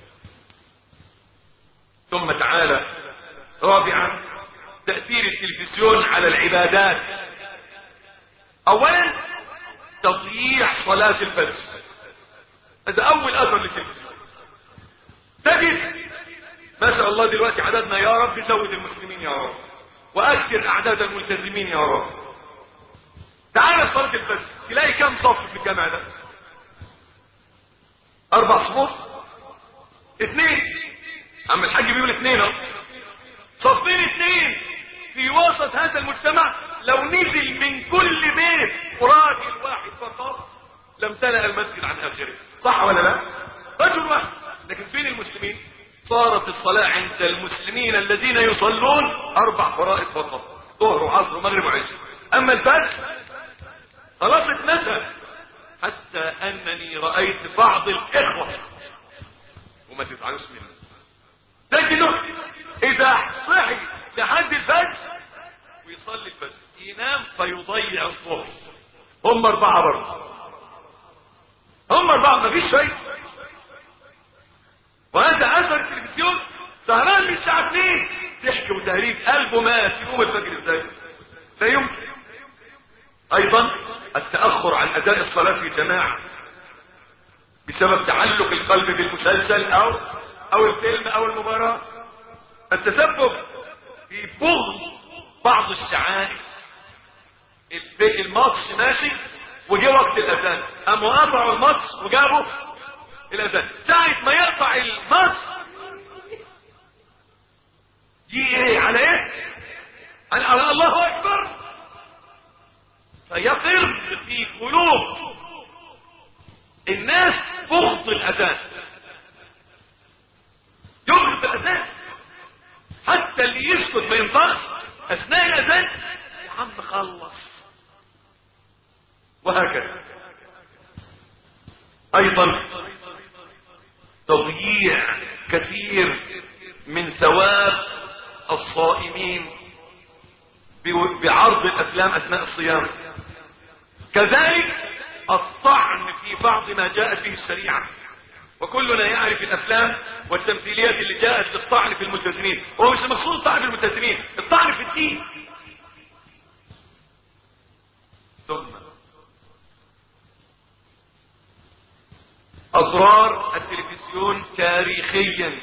ثم تعالى رابعا تأثير التلفزيون على العبادات. أولا تضييع صلاة الفجر، هذا أول أثر للتلفزيون. تجد ما شاء الله دلوقتي عددنا يا رب زود المسلمين يا رب، وأكثر أعداد الملتزمين يا رب. تعال صلاة الفجر تلاقي كم صف في الجامع ده؟ 4 صفوف، 2. عم الحاج بيقول 2 اهو، صفين 2 في وسط هذا المجتمع. لو نزل من كل بيت راجل واحد فقط لامتلأ المسجد عن آخره. صح ولا لا؟ رجل واحد. لكن فين المسلمين؟ صارت الصلاة عند المسلمين الذين يصلون 4 فرائض فقط، ظهر وعصر ومغرب وعشاء. اما الفجر خلاص اتنسى. حتى انني رأيت بعض الاخوة، وما تزعلوش مني، تجده اذا صحي لحد الفجر ويصلي الفجر ينام فيضيع الظهر. هم 4 برضه، هم 4 مفيش شيء. وهذا اثر التلفزيون. سهران من الساعة 2 ضحك وتهريج، قلبه مات، يقوم الفجر ازاي؟ لا يمكن. ايضا التأخر عن اداء الصلاة في جماعة بسبب تعلق القلب بالمسلسل او الفيلم او المباراة. التسبب في بغض بعض الشعائر. الماتش ماشي وجه وقت الاذان، قاموا قطعوا الماتش وجابوا الاذان. ساعة ما يقطع الماتش دي ايه على ايه؟ على الله اكبر. فيقر في قلوب الناس بغض الاذان، يبغض الاذان. حتى اللي يسكت ما ينطقش اثناء الاذان، يا عم خلص. وهكذا. ايضا تضييع كثير من ثواب الصائمين بعرض الافلام اثناء الصيام. كذلك الطعن في بعض ما جاءت به الشريعة، وكلنا يعرف الافلام والتمثيليات اللي جاءت للطعن في الملتزمين. هو مش المقصود الطعن في الملتزمين، الطعن في الدين. ثم اضرار التلفزيون تاريخيا: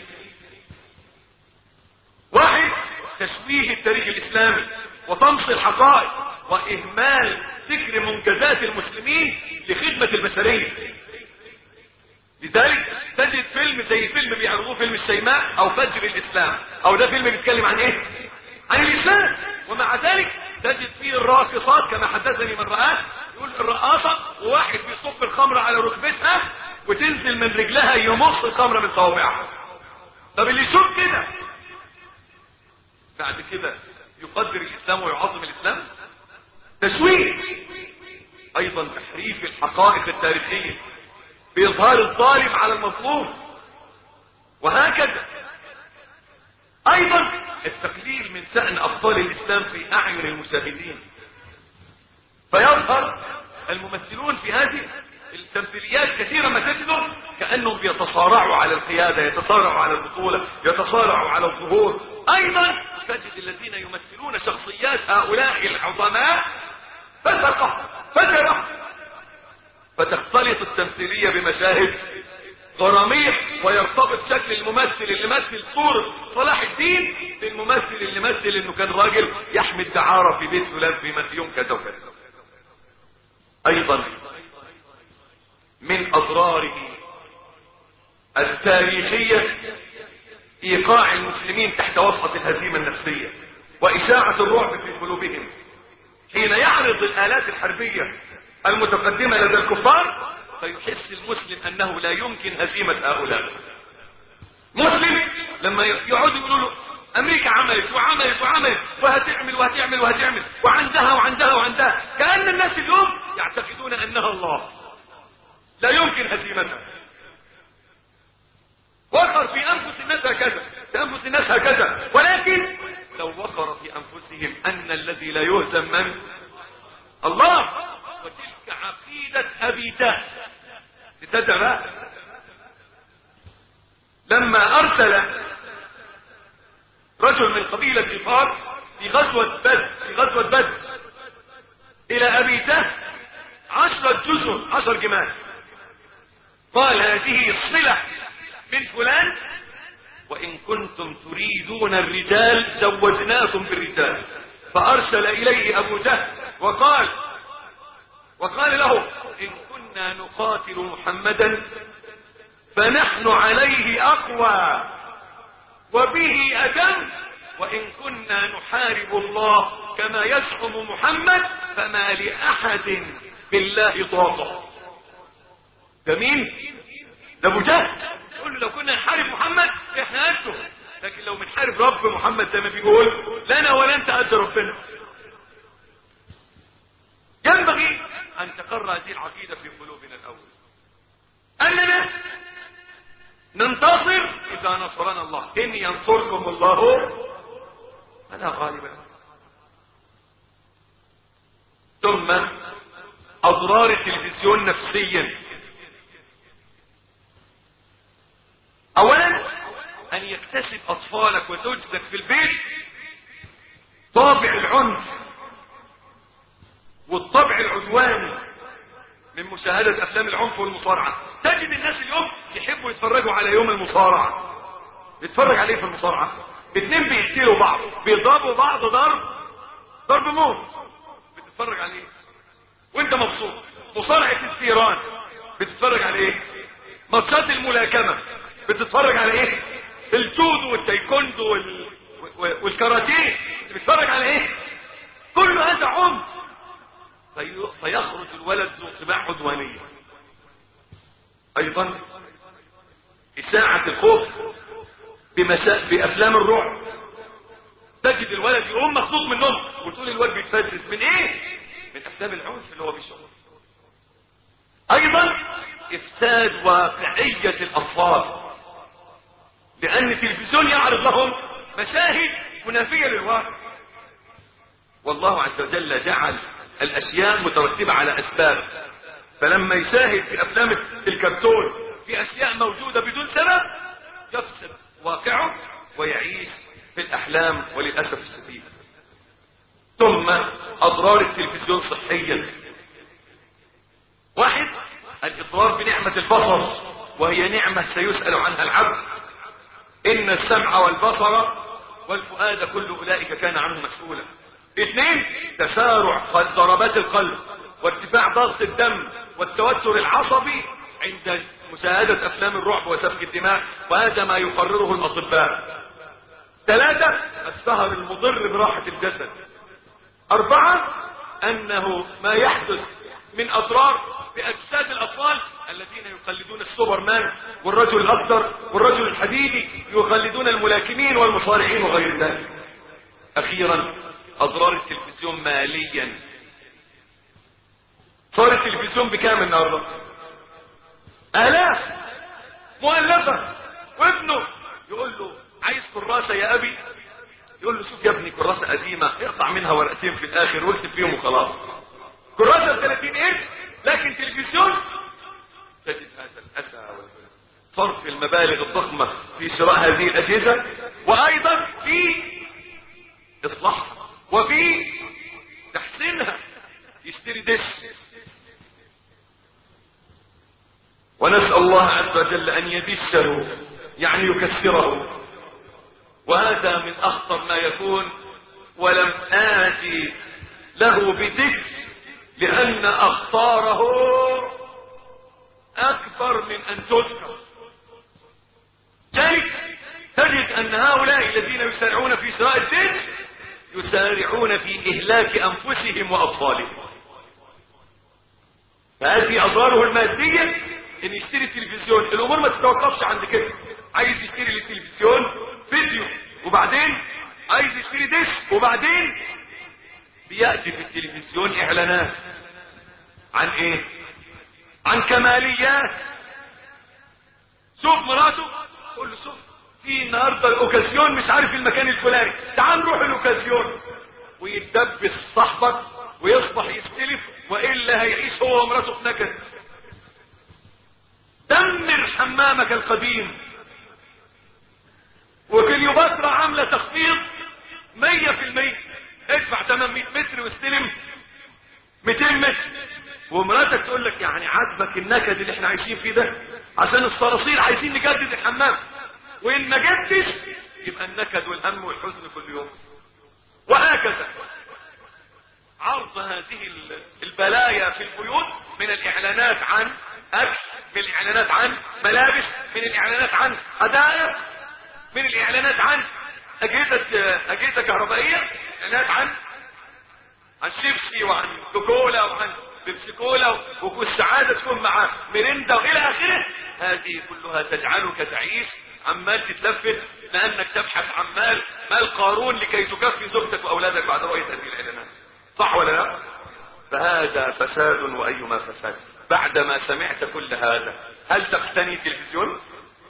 واحد، تشويه التاريخ الاسلامي وطمس الحقائق واهمال ذكر منجزات المسلمين لخدمة البشرية. لذلك تجد فيلم زي فيلم بيعرضوه فيلم الشيماء او فجر الاسلام، او ده فيلم بيتكلم عن ايه؟ عن الاسلام، ومع ذلك تجد فيه الراقصات كما حدثني من رآه، يقول الرقاصة وواحد بيصب الخمرة على ركبتها وتنزل من رجلها يمص الخمرة من صوابعها. طب اللي يشوف كده بعد كده يقدر الاسلام ويعظم الاسلام؟ تشويه. ايضا تحريف الحقائق التاريخية بإظهار الظالم على المظلوم، وهكذا. ايضا التقليل من شأن ابطال الاسلام في اعين المشاهدين، فيظهر الممثلون في هذه التمثيليات كثيرا ما تجدهم كأنهم يتصارعوا على القيادة، يتصارعوا على البطولة، يتصارعوا على الظهور. ايضا تجد الذين يمثلون شخصيات هؤلاء العظماء فجرة، فتختلط التمثيلية بمشاهد غرامية، ويرتبط شكل الممثل اللي مثل صورة صلاح الدين بالممثل اللي مثل انه كان راجل يحمي الدعارة في بيت فلان في يوم كذا وكذا. ايضا من اضراره التاريخية ايقاع المسلمين تحت وطأة الهزيمة النفسية واشاعة الرعب في قلوبهم حين يعرض الآلات الحربية المتقدمة لدى الكفار، فيحس المسلم انه لا يمكن هزيمة هؤلاء. مسلم لما يقعدوا يقولوا له امريكا عملت وعملت وعملت وهتعمل وهتعمل وهتعمل وعندها وعندها وعندها، كأن الناس اليوم يعتقدون انها الله، لا يمكن هزيمتها. وقر في انفس الناس هكذا، في انفس الناس هكذا، ولكن لو وقر في انفسهم ان الذي لا يهزم من الله. وتلك عقيدة ابي جهل. لتدرى لما ارسل رجل من قبيلة غفار في غزوة بدر الى ابي جهل 10 جزر 10 جمال، قال هذه الصلة من فلان، وإن كنتم تريدون الرجال زوجناكم بالرجال. فأرسل إليه أبو جهل وقال له إن كنا نقاتل محمدا فنحن عليه أقوى وبه أتم، وإن كنا نحارب الله كما يزعم محمد فما لأحد بالله طاقة. ده مين؟ ده أبو جهل. يقول له لو كنا نحارب محمد احنا قده، لكن لو بنحارب رب محمد زي ما بيقول لنا ولا انت قد ربنا. ينبغي ان تقر هذه العقيدة في قلوبنا الاول، اننا ننتصر اذا نصرنا الله. ان ينصركم الله فلا غالب لكم. ثم اضرار التلفزيون نفسيا: اولا ان يكتسب اطفالك وزوجتك في البيت طابع العنف والطبع العدواني من مشاهدة افلام العنف والمصارعة. تجد الناس اليوم يحبوا يتفرجوا على يوم المصارعة. يتفرج عليه في المصارعة 2 بيقتلوا بعض، بيضربوا بعض ضرب موت، بتتفرج عليه وانت مبسوط. مصارعة الثيران بتتفرج عليه. ماتشات الملاكمة بتتفرج على ايه؟ الجودو والتايكوندو والكاراتيه بتتفرج على ايه؟ كل هذا عنف، فيخرج الولد ذو طباع عدوانية. ايضا اشاعة الخوف بافلام الرعب. تجد الولد يقوم مخطوط منهم وتقول الولد بيتفزز من ايه؟ من افلام العنف اللي هو بيشوفها. ايضا افساد واقعية الاطفال. لأن التلفزيون يعرض لهم مشاهد منافية للواقع. والله عز وجل جعل الأشياء مترتبة على أسباب، فلما يشاهد في أفلام الكرتون في أشياء موجودة بدون سبب يفسد واقعه ويعيش في الأحلام وللأسف الشديد. ثم أضرار التلفزيون صحيا. واحد، الإضرار بنعمة البصر، وهي نعمة سيسأل عنها العبد. إن السمع والبصر والفؤاد كل أولئك كان عنه مسؤولا. اثنين، تسارع ضربات القلب وارتفاع ضغط الدم والتوتر العصبي عند مشاهدة أفلام الرعب وسفك الدماء، وهذا ما يقرره الأطباء. ثلاثة، السهر المضر براحة الجسد. أربعة، أنه ما يحدث من أضرار بأجساد الأطفال الذين يقلدون السوبرمان والرجل الأخضر والرجل الحديدي، يقلدون الملاكمين والمصارعين وغير ذلك. أخيرا، أضرار التلفزيون ماليا. صار التلفزيون بكام النهارده؟ آلاف مؤلفة، وابنه يقول له عايز كراسة يا أبي، يقول له شوف يا ابني كراسة قديمة اقطع منها ورقتين في الآخر واكتب فيهم وخلاص. كراسة ب30 قرش، لكن تلفزيون تجد هذا الأسى صرف المبالغ الضخمة في شراء هذه الأجهزة، وأيضا في إصلاحها وفي تحسينها. يشتري دش. ونسأل الله عز وجل أن يدشه، يعني يكسره، وهذا من أخطر ما يكون. ولم آتي له بدش لأن أخطاره أكبر من أن تذكر. ذلك تجد أن هؤلاء الذين يسارعون في شراء الدش يسارعون في إهلاك أنفسهم وأطفالهم. فهذه أضراره المادية. إن يشتري التلفزيون، الأمور ما تتوقفش عند كده. عايز يشتري التلفزيون فيديو، وبعدين عايز يشتري دش، وبعدين بيأتي في التلفزيون إعلانات عن إيه؟ عن كماليات. شوف مراته، قول له شوف في النهارده الأوكازيون مش عارف المكان الفلاني، تعال نروح الأوكازيون. ويتدبس صاحبك ويصبح يستلف، وإلا هيعيش هو ومراته في نكد. دمر حمامك القديم. وكليوباترا عامله تخفيض 100%، ادفع 800 متر واستلم 200 متر. ومراتك تقول لك يعني عاجبك النكد اللي احنا عايشين فيه ده؟ عشان الصراصير عايزين نجدد الحمام، وان ما جدش يبقى النكد والهم والحزن كل يوم. وهكذا عرض هذه البلايا في البيوت، من الاعلانات عن اكل، من الاعلانات عن ملابس، من الاعلانات عن هدايا، من الاعلانات عن اجهزه كهربائيه، اعلانات عن شيبسي وعن كوكولا وعن بيبسي كولا وكوس سعاده تكون مع ميريندا والى اخره. هذه كلها تجعلك تعيش عمال تتلفت لانك تبحث عن مال قارون لكي تكفي زوجتك واولادك بعد رؤيه هذه الاعلانات. صح ولا لا؟ فهذا فساد وايما فساد. بعدما سمعت كل هذا هل تقتني تلفزيون؟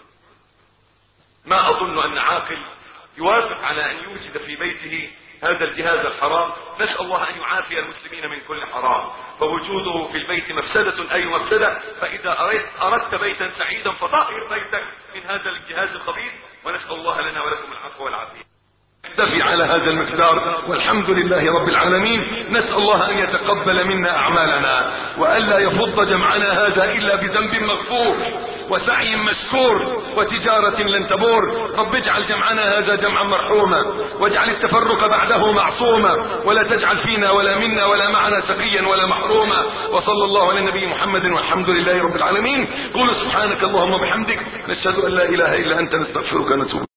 ما اظن ان عاقل يوافق على ان يوجد في بيته هذا الجهاز الحرام. نسأل الله ان يعافي المسلمين من كل حرام، فوجوده في البيت مفسدة اي مفسدة. فاذا اردت بيتا سعيدا فطهر بيتك من هذا الجهاز الخبيث، ونسأل الله لنا ولكم العفو والعافية. نكتفي على هذا المقدار، والحمد لله رب العالمين. نسأل الله أن يتقبل منا أعمالنا، وألا يفض جمعنا هذا إلا بذنب مغفور وسعي مشكور وتجارة لن تبور. رب اجعل جمعنا هذا جمعا مرحوما، واجعل التفرق بعده معصوما، ولا تجعل فينا ولا منا ولا معنا شقيا ولا محروما. وصلى الله على النبي محمد، والحمد لله رب العالمين. قول سبحانك اللهم وبحمدك، نشهد أن لا إله إلا أنت، نستغفرك ونتوب